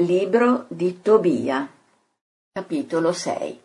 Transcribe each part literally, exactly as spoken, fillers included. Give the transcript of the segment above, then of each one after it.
Libro di Tobia, capitolo sei.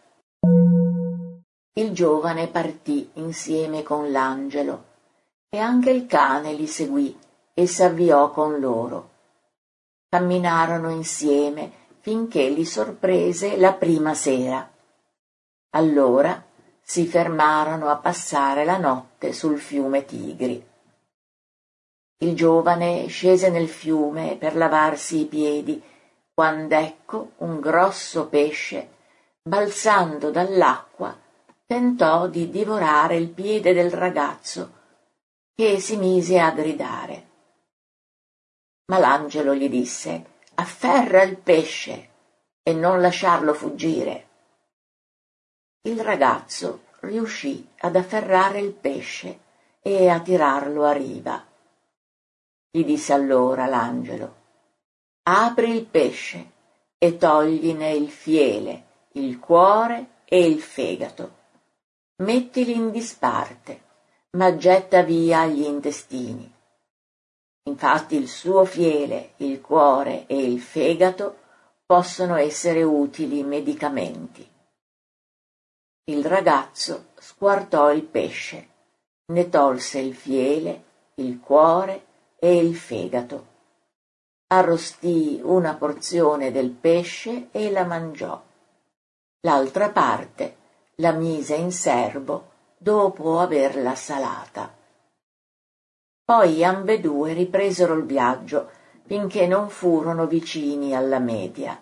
Il giovane partì insieme con l'angelo, e anche il cane li seguì e s'avviò con loro. Camminarono insieme finché li sorprese la prima sera. Allora si fermarono a passare la notte sul fiume Tigri. Il giovane scese nel fiume per lavarsi i piedi, quand'ecco un grosso pesce, balzando dall'acqua, tentò di divorare il piede del ragazzo, che si mise a gridare. Ma l'angelo gli disse: «Afferra il pesce e non lasciarlo fuggire». Il ragazzo riuscì ad afferrare il pesce e a tirarlo a riva. Gli disse allora l'angelo: «Apri il pesce e togline il fiele, il cuore e il fegato. Mettili in disparte, ma getta via gli intestini. Infatti il suo fiele, il cuore e il fegato possono essere utili medicamenti». Il ragazzo squartò il pesce, ne tolse il fiele, il cuore e il fegato. Arrostì una porzione del pesce e la mangiò. L'altra parte la mise in serbo dopo averla salata. Poi ambedue ripresero il viaggio finché non furono vicini alla media.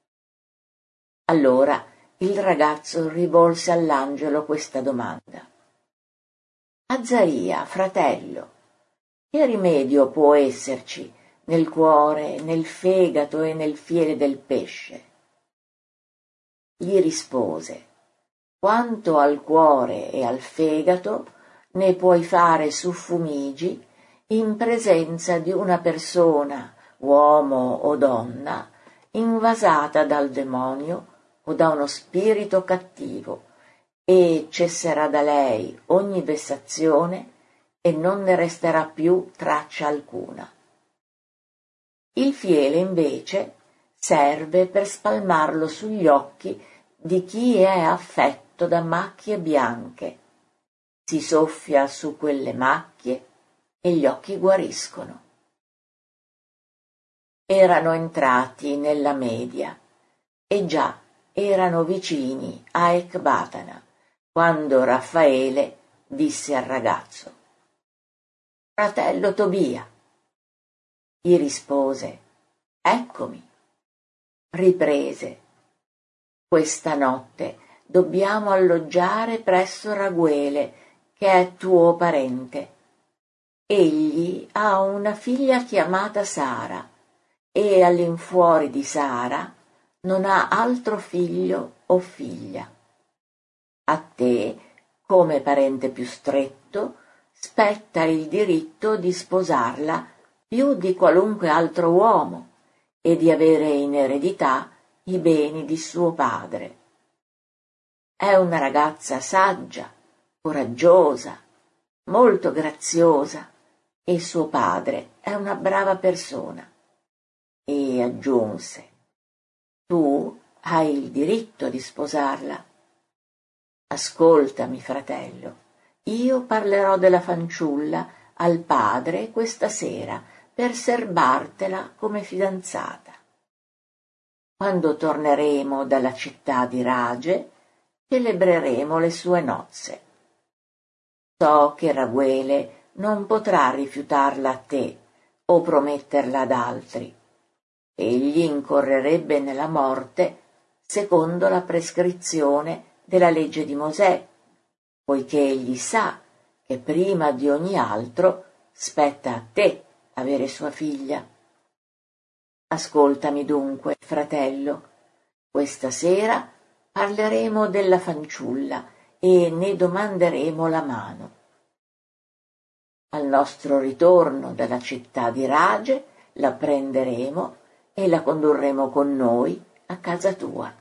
Allora il ragazzo rivolse all'angelo questa domanda: «Azzaria, fratello, che rimedio può esserci nel cuore, nel fegato e nel fiele del pesce?» Gli rispose: «Quanto al cuore e al fegato ne puoi fare suffumigi in presenza di una persona, uomo o donna, invasata dal demonio o da uno spirito cattivo, e cesserà da lei ogni vessazione e non ne resterà più traccia alcuna. Il fiele, invece, serve per spalmarlo sugli occhi di chi è affetto da macchie bianche. Si soffia su quelle macchie e gli occhi guariscono». Erano entrati nella media e già erano vicini a Ecbatana, quando Raffaele disse al ragazzo: «Fratello Tobia». Gli rispose: «Eccomi». Riprese: «Questa notte dobbiamo alloggiare presso Raguele, che è tuo parente. Egli ha una figlia chiamata Sara, e all'infuori di Sara non ha altro figlio o figlia. A te, come parente più stretto, spetta il diritto di sposarla più di qualunque altro uomo e di avere in eredità i beni di suo padre. È una ragazza saggia, coraggiosa, molto graziosa, e suo padre è una brava persona». E aggiunse: «Tu hai il diritto di sposarla. Ascoltami, fratello, io parlerò della fanciulla al padre questa sera per serbartela come fidanzata. Quando torneremo dalla città di Rage, celebreremo le sue nozze. So che Raguele non potrà rifiutarla a te o prometterla ad altri. Egli incorrerebbe nella morte secondo la prescrizione della legge di Mosè, poiché egli sa che prima di ogni altro spetta a te avere sua figlia. Ascoltami dunque, fratello, questa sera parleremo della fanciulla e ne domanderemo la mano. Al nostro ritorno dalla città di Rage la prenderemo e la condurremo con noi a casa tua».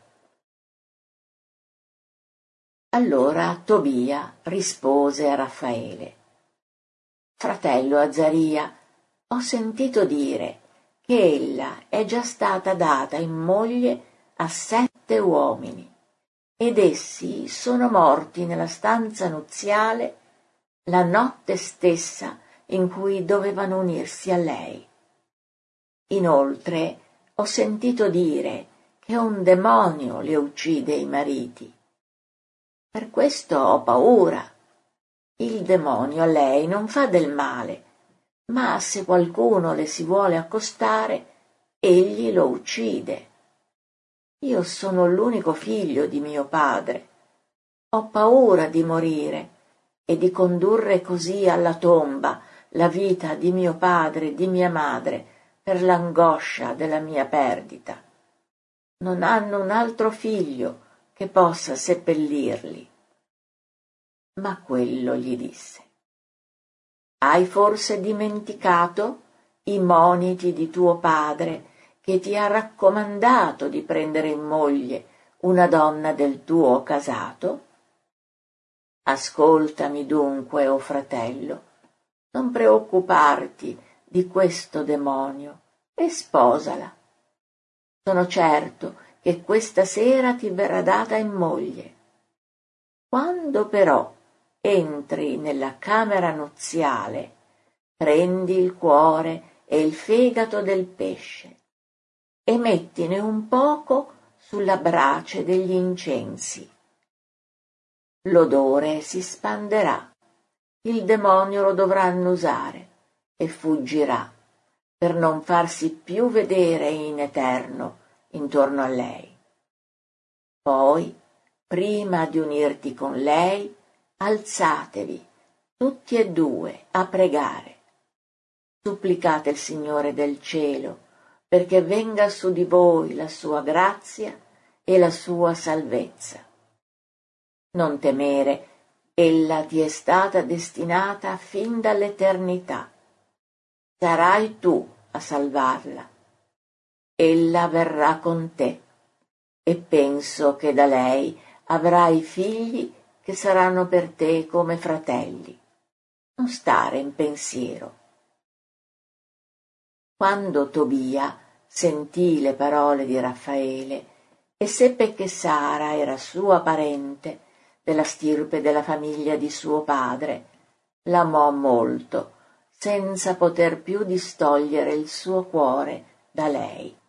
Allora Tobia rispose a Raffaele: «Fratello Azzaria, ho sentito dire che ella è già stata data in moglie a sette uomini, ed essi sono morti nella stanza nuziale la notte stessa in cui dovevano unirsi a lei. Inoltre ho sentito dire che un demonio le uccide i mariti. Per questo ho paura. Il demonio a lei non fa del male, ma se qualcuno le si vuole accostare, egli lo uccide. Io sono l'unico figlio di mio padre. Ho paura di morire e di condurre così alla tomba la vita di mio padre e di mia madre per l'angoscia della mia perdita. Non hanno un altro figlio che possa seppellirli. Ma quello gli disse: hai forse dimenticato i moniti di tuo padre, che ti ha raccomandato di prendere in moglie una donna del tuo casato? Ascoltami dunque, o fratello, non preoccuparti di questo demonio e sposala. Sono certo che questa sera ti verrà data in moglie. Quando però entri nella camera nuziale, prendi il cuore e il fegato del pesce e mettine un poco sulla brace degli incensi. L'odore si spanderà, il demonio lo dovrà annusare e fuggirà per non farsi più vedere in eterno intorno a lei. Poi, prima di unirti con lei, alzatevi tutti e due a pregare. Supplicate il Signore del cielo perché venga su di voi la sua grazia e la sua salvezza. Non temere, ella ti è stata destinata fin dall'eternità. Sarai tu a salvarla. Ella verrà con te e penso che da lei avrai figli che saranno per te come fratelli. Non stare in pensiero. Quando Tobia sentì le parole di Raffaele e seppe che Sara era sua parente, della stirpe della famiglia di suo padre, l'amò molto, senza poter più distogliere il suo cuore da lei.